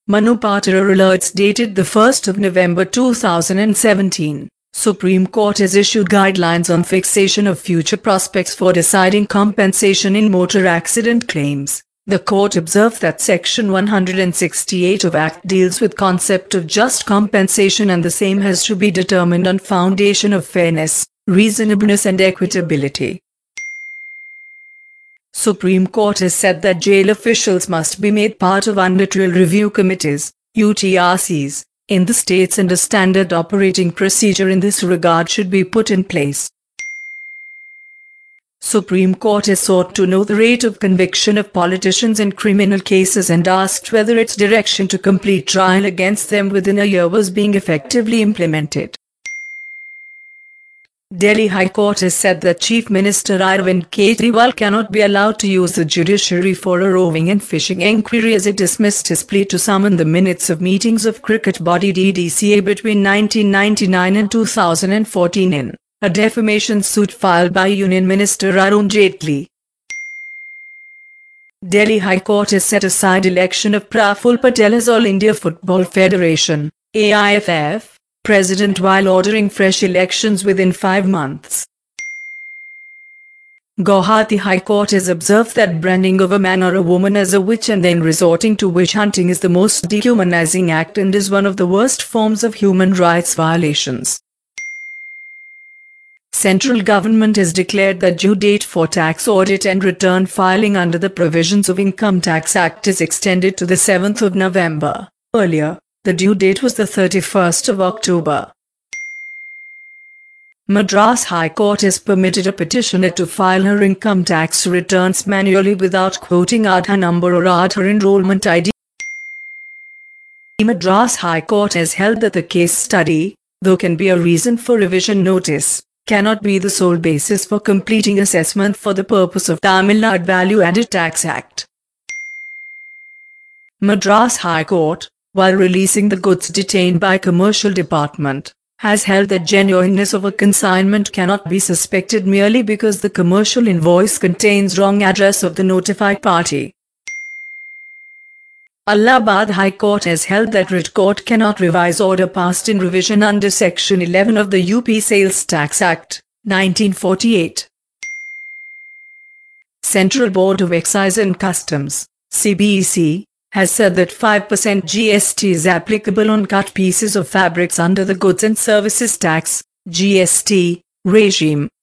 Manu Patora alerts dated the 1st of November 2017. Supreme Court has issued guidelines on fixation of future prospects for deciding compensation in motor accident claims. The court observed that Section 168 of Act deals with concept of just compensation, and the same has to be determined on foundation of fairness, reasonableness and equitability. Supreme Court has said that jail officials must be made part of unilateral review committees, UTRCs, in the states, and a standard operating procedure in this regard should be put in place. Supreme Court has sought to know the rate of conviction of politicians in criminal cases and asked whether its direction to complete trial against them within a year was being effectively implemented. Delhi High Court has said that Chief Minister Arvind Kejriwal cannot be allowed to use the judiciary for a roving and fishing inquiry, as it dismissed his plea to summon the minutes of meetings of cricket body DDCA between 1999 and 2014 in a defamation suit filed by Union Minister Arun Jaitley. Delhi High Court has set aside election of Praful Patel as All India Football Federation (AIFF) president while ordering fresh elections within 5 months. Guwahati High Court has observed that branding of a man or a woman as a witch and then resorting to witch hunting is the most dehumanizing act and is one of the worst forms of human rights violations. Central government has declared that due date for tax audit and return filing under the provisions of Income Tax Act is extended to the 7th of November. Earlier, the due date was the 31st of October. Madras High Court has permitted a petitioner to file her income tax returns manually without quoting Aadhaar number or Aadhaar enrollment ID. Madras High Court has held that the case study, though can be a reason for revision notice, cannot be the sole basis for completing assessment for the purpose of Tamil Nadu Value Added Tax Act. Madras High Court, while releasing the goods detained by Commercial Department, has held that genuineness of a consignment cannot be suspected merely because the commercial invoice contains wrong address of the notified party. Allahabad High Court has held that writ court cannot revise order passed in revision under Section 11 of the UP Sales Tax Act, 1948. Central Board of Excise and Customs, CBEC, has said that 5% GST is applicable on cut pieces of fabrics under the Goods and Services Tax (GST) regime.